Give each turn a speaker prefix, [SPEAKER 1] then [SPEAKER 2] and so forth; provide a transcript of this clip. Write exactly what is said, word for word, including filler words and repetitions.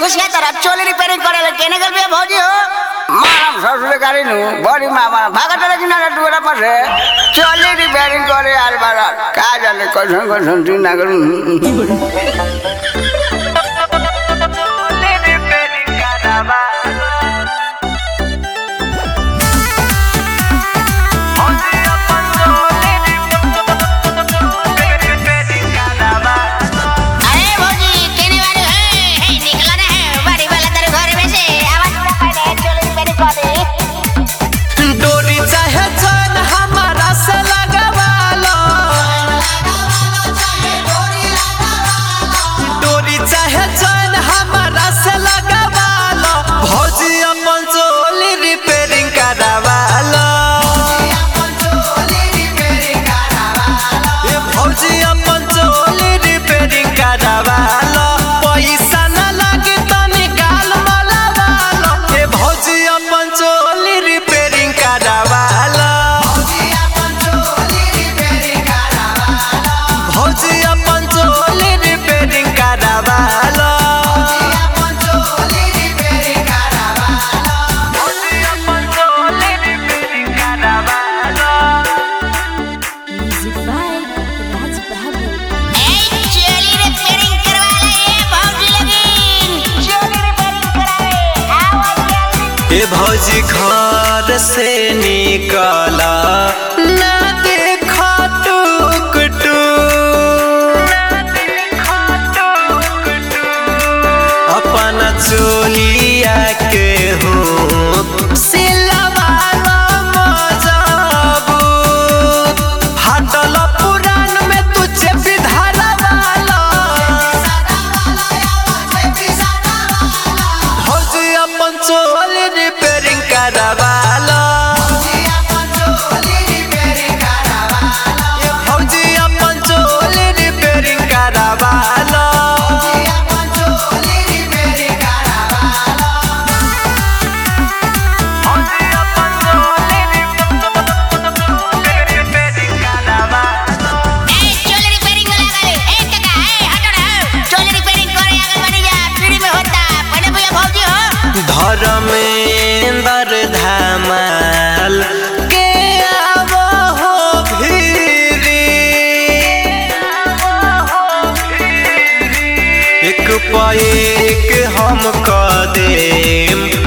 [SPEAKER 1] खुशिया तरह चोली रिपेयरिंग करे ले केने गल बे भौजी हो मारा ससुर गाड़ी नु बड़ी मामा भागत लगी ना दुरा पर से चोली रिपेयरिंग करे आल बारा का जाने कौन कौन दिन ना करू
[SPEAKER 2] ए भौजी घर से निकला ना देखा टुक अपना चोलिया के हूँ सिलवाना मजबूत हटल पुरान में तुझे विधारा वाला भौजी अपन चोली रिपेयरिंग करावाला भौजी अपन चोली रिपेयरिंग करावाला धर्मेंद्र धमाल के आवो हो भीरी एक पे एक हम क देम